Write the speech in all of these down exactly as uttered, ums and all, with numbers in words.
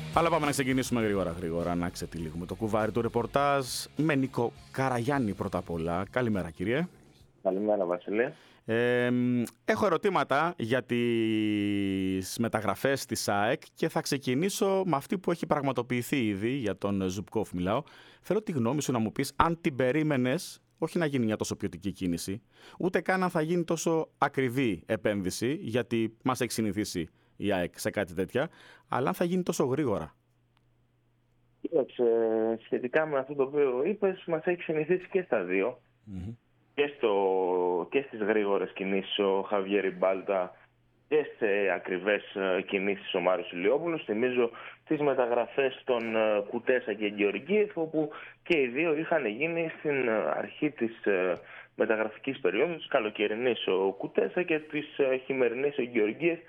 Αλλά πάμε να ξεκινήσουμε γρήγορα γρήγορα, να ξετυλίγουμε το κουβάρι του ρεπορτάζ με Νίκο Καραγιάννη πρώτα απ' όλα. Καλημέρα κύριε. Καλημέρα Βασίλη. Ε, έχω ερωτήματα για τις μεταγραφές της ΑΕΚ και θα ξεκινήσω με αυτή που έχει πραγματοποιηθεί ήδη, για τον Ζουμπκόφ μιλάω. Θέλω τη γνώμη σου να μου πεις αν την περίμενες, όχι να γίνει μια τόσο ποιοτική κίνηση, ούτε καν αν θα γίνει τόσο ακριβή επένδυση, γιατί μας έχει συνηθίσει η ΑΕΚ σε κάτι τέτοια, αλλά αν θα γίνει τόσο γρήγορα. Κοίταξε, σχετικά με αυτό το οποίο είπες, μας έχει συνηθίσει και στα δύο. Mm-hmm. Και, στο, και στις γρήγορες κινήσεις ο Χαβιέρ Μπάλτα και σε ακριβές κινήσεις ο Μάριος Ηλιόπουλος. Θυμίζω τις μεταγραφές των Κουτέσα και Γεωργίεφ, όπου και οι δύο είχαν γίνει στην αρχή της μεταγραφικής περίοδου, της καλοκαιρινής ο Κουτέσα και της χειμερινής ο Γεωργίεφ,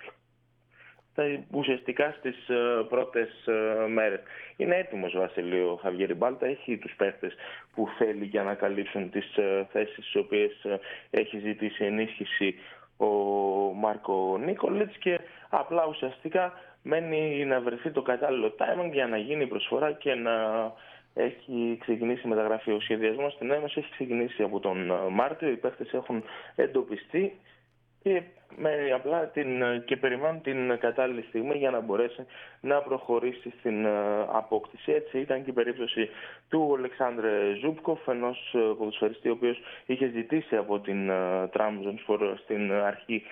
ουσιαστικά στις πρώτες μέρες. Είναι έτοιμος Βασίλειο ο Χαβιέρ Μπάλτα, έχει τους παίχτες που θέλει για να καλύψουν τις θέσεις στις οποίες έχει ζητήσει ενίσχυση ο Μάρκο Νίκολιτς, και απλά ουσιαστικά μένει να βρεθεί το κατάλληλο timing για να γίνει η προσφορά και να έχει ξεκινήσει η μεταγραφή. Ο σχεδιασμός στην Ένωση έχει ξεκινήσει από τον Μάρτιο, οι παίχτες έχουν εντοπιστεί και, με απλά την, και περιμένουν την κατάλληλη στιγμή για να μπορέσει να προχωρήσει στην απόκτηση. Έτσι ήταν και η περίπτωση του Αλεξάνδρε Ζούμπκοφ, ενός ποδοσφαιριστή ο οποίος είχε ζητήσει από την Τραμζονσπορ στην αρχή,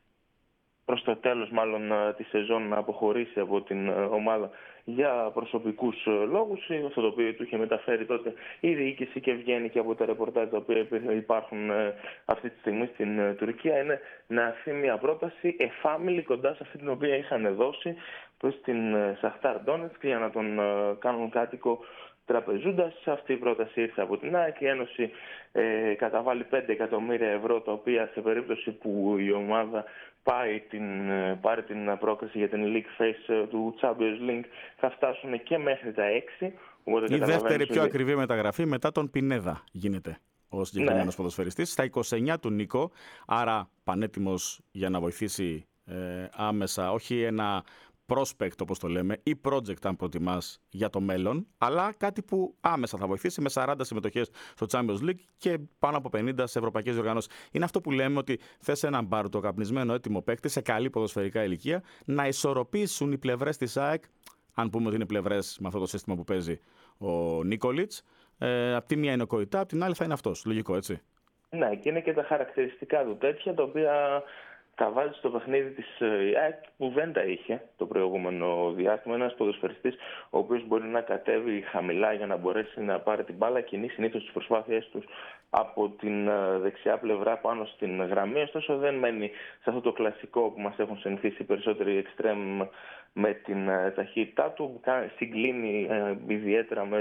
προς το τέλος μάλλον τη σεζόν, να αποχωρήσει από την ομάδα για προσωπικούς λόγους, αυτό το οποίο του είχε μεταφέρει τότε η διοίκηση και βγαίνει και από τα ρεπορτάζ τα οποία υπάρχουν αυτή τη στιγμή στην Τουρκία, είναι να έρθει μια πρόταση εφάμιλη κοντά σε αυτή την οποία είχαν δώσει προς την Σαχτάρ Ντόνετσκ για να τον κάνουν κάτοικο τραπεζούντας. Αυτή η πρόταση ήρθε από την ΑΕΚ. Η Ένωση ε, καταβάλει πέντε εκατομμύρια ευρώ, τα οποία σε περίπτωση που η ομάδα πάει την, πάρει την πρόκριση για την League Phase του Champions League θα φτάσουν και μέχρι τα έξι. Η δεύτερη πιο ότι... ακριβή μεταγραφή μετά τον Πινέδα γίνεται ο συγκεκριμένος ναι. ποδοσφαιριστής. Στα είκοσι εννιά του Νίκο, άρα πανέτοιμος για να βοηθήσει ε, άμεσα, όχι ένα prospect όπως το λέμε, ή project αν προτιμάς για το μέλλον, αλλά κάτι που άμεσα θα βοηθήσει, με σαράντα συμμετοχές στο Champions League και πάνω από πενήντα σε ευρωπαϊκές διοργανώσεις. Είναι αυτό που λέμε, ότι θες έναν μπαρουτοκαπνισμένο έτοιμο παίκτη σε καλή ποδοσφαιρικά ηλικία, να ισορροπήσουν οι πλευρές της ΑΕΚ, αν πούμε ότι είναι πλευρές με αυτό το σύστημα που παίζει ο Νίκολιτς. Ε, απ' τη μία είναι ο Κοϊτά, απ' την άλλη θα είναι αυτός. Λογικό, έτσι. Ναι, και είναι και τα χαρακτηριστικά του τέτοια, τα οποία τα βάζει στο παιχνίδι της ΑΕΚ που δεν τα είχε το προηγούμενο διάστημα. Ένας ποδοσφαιριστής ο οποίος μπορεί να κατέβει χαμηλά για να μπορέσει να πάρει την μπάλα, κινεί συνήθως τις προσπάθειές τους από την δεξιά πλευρά πάνω στην γραμμή. Ωστόσο δεν μένει σε αυτό το κλασικό που μας έχουν συνηθίσει περισσότεροι εξτρέμ με την ταχύτητά του. Συγκλίνει ιδιαίτερα με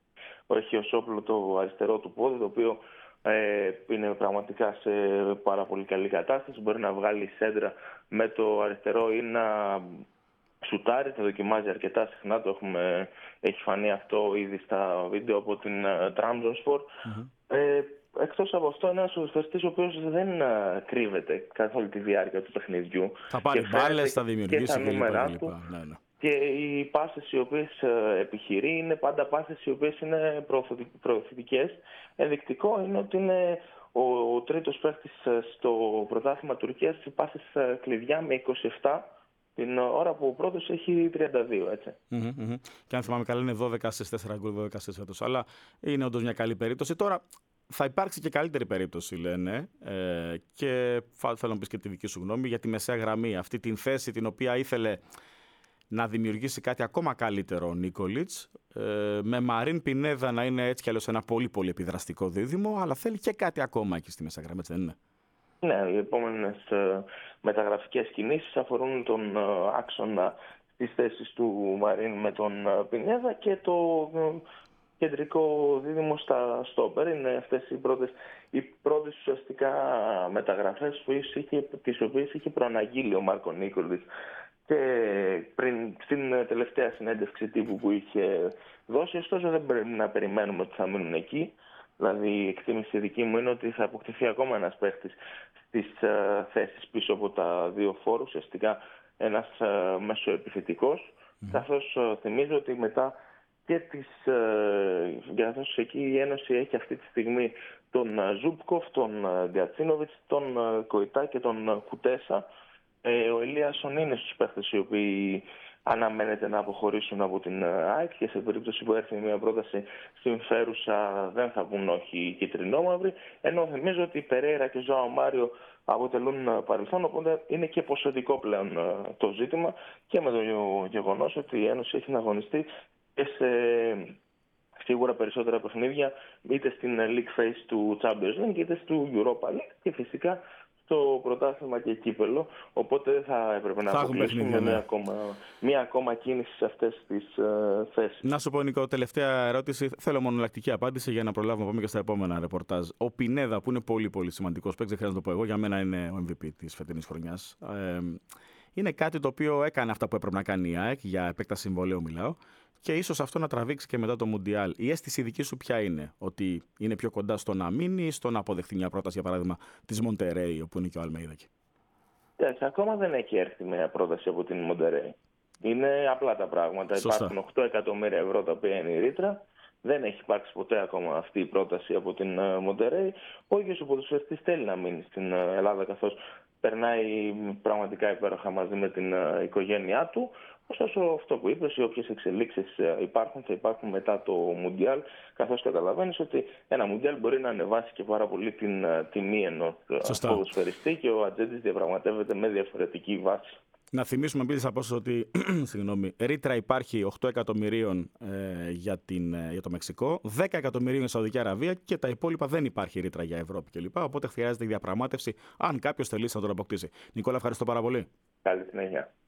έχει ως όπλο το αριστερό του πόδι, το οποίο είναι πραγματικά σε πάρα πολύ καλή κατάσταση. Μπορεί να βγάλει σέντρα με το αριστερό ή να σουτάρει. Το δοκιμάζει αρκετά συχνά. Το έχουμε, έχει φανεί αυτό ήδη στα βίντεο από την Τραμζονσπορ. Mm-hmm. Ε, εκτός από αυτό, είναι ένας ποδοσφαιριστής ο οποίος δεν κρύβεται καθ' όλη τη διάρκεια του παιχνιδιού. Θα πάρει μπάλες, θα δημιουργήσει και τα κλπ. Ναι, ναι. Και οι πάσες οι οποίες επιχειρεί είναι πάντα πάσες οι οποίες είναι προωθητικές. Ενδεικτικό είναι ότι είναι ο, ο τρίτος παίκτης στο πρωτάθλημα Τουρκίας σε πάσες κλειδιά με είκοσι επτά, την ώρα που ο πρώτος έχει τριάντα δύο, έτσι. Mm-hmm, mm-hmm. Και αν θυμάμαι καλά είναι δώδεκα στις τέσσερα γκολ, δώδεκα στις φέτος. Αλλά είναι όντως μια καλή περίπτωση. Τώρα θα υπάρξει και καλύτερη περίπτωση, λένε, ε, και θέλω να πεις και τη δική σου γνώμη για τη μεσαία γραμμή. Αυτή την θέση την οποία ήθελε να δημιουργήσει κάτι ακόμα καλύτερο ο Νίκολιτς, ε, με Μαρίν Πινέδα να είναι έτσι κι αλλιώς ένα πολύ πολύ επιδραστικό δίδυμο, αλλά θέλει και κάτι ακόμα εκεί στη μέσα γραμμή, έτσι δεν είναι? Ναι, οι επόμενες ε, μεταγραφικές κινήσεις αφορούν τον ε, άξονα της θέσης του Μαρίν με τον ε, Πινέδα και το ε, κεντρικό δίδυμο στα στόπερ. Είναι αυτές οι πρώτες, οι πρώτες ουσιαστικά μεταγραφές που είχε, τις οποίες είχε προαναγγείλει ο Μάρκο Νίκολιτς και πριν, στην τελευταία συνέντευξη τύπου που είχε δώσει. Ωστόσο δεν πρέπει να περιμένουμε ότι θα μείνουν εκεί. Δηλαδή η εκτίμηση δική μου είναι ότι θα αποκτηθεί ακόμα ένας παίχτης στις uh, θέσεις πίσω από τα δύο φόρους, ουσιαστικά ένας uh, μεσοεπιθετικός, Mm. Καθώς θυμίζω ότι μετά και τις, καθώς εκεί η Ένωση έχει αυτή τη στιγμή τον Ζούπκοφ, τον Διατσίνοβιτς, τον Κοϊτά και τον Κουτέσα. Ο Ελίασον είναι στους παίχτες οι οποίοι αναμένεται να αποχωρήσουν από την ΑΕΚ και σε περίπτωση που έρθει μια πρόταση συμφέρουσα δεν θα πούν όχι κυτρινόμαυροι, ενώ θυμίζω ότι η Περέιρα και Ζωάο Μάριο αποτελούν παρελθόν, οπότε είναι και ποσοτικό πλέον το ζήτημα και με το γεγονός ότι η Ένωση έχει να αγωνιστεί και σε σίγουρα περισσότερα παιχνίδια είτε στην League Phase του Champions League είτε του Europa League και φυσικά το πρωτάθλημα και κύπελο, οπότε δεν θα έπρεπε να αποκλείσουμε μια ακόμα, μια ακόμα κίνηση σε αυτές τις uh, θέσεις. Να σου πω, Νικό, τελευταία ερώτηση. Θέλω μονολακτική απάντηση για να προλάβουμε να πάμε και στα επόμενα ρεπορτάζ. Ο Πινέδα, που είναι πολύ πολύ σημαντικός παίκτης, δεν χρειάζεται να το πω εγώ, για μένα είναι ο εμ βι πι της φετινής χρονιάς. Ε, είναι κάτι το οποίο έκανε αυτά που έπρεπε να κάνει η ΑΕΚ, για επέκταση συμβολαίου μιλάω, και ίσως αυτό να τραβήξει και μετά το Μουντιάλ. Η αίσθηση δική σου ποια είναι? Ότι είναι πιο κοντά στο να μείνει ή στο να αποδεχτεί μια πρόταση, για παράδειγμα, της Μοντερέι, όπου είναι και ο Αλμέιδα εκεί? Yeah, ακόμα δεν έχει έρθει μια πρόταση από την Μοντερέι. Είναι απλά τα πράγματα. Σωστά. Υπάρχουν οκτώ εκατομμύρια ευρώ τα οποία είναι η ρήτρα. Δεν έχει υπάρξει ποτέ ακόμα αυτή η πρόταση από την Μοντερέι. Ο ίδιος ο ποδοσφαιριστής θέλει να μείνει στην Ελλάδα, καθώς περνάει πραγματικά υπέροχα μαζί με την οικογένειά του. Ωστόσο, αυτό που είπες, οι όποιες εξελίξεις υπάρχουν, θα υπάρχουν μετά το Μουντιάλ, καθώς καταλαβαίνεις ότι ένα Μουντιάλ μπορεί να ανεβάσει και πάρα πολύ την τιμή ενός ποδοσφαιριστή και ο ατζέντης διαπραγματεύεται με διαφορετική βάση. Να θυμίσουμε επίσης από όσο ότι συγγνώμη, ρήτρα υπάρχει οκτώ εκατομμυρίων ε, για, την, ε, για το Μεξικό, δέκα εκατομμυρίων για Σαουδική Αραβία και τα υπόλοιπα δεν υπάρχει ρήτρα για Ευρώπη κλπ. Οπότε χρειάζεται η διαπραγμάτευση αν κάποιος θελήσει να τον αποκτήσει. Νικόλα, ευχαριστώ πάρα πολύ. Καλή συνέχεια.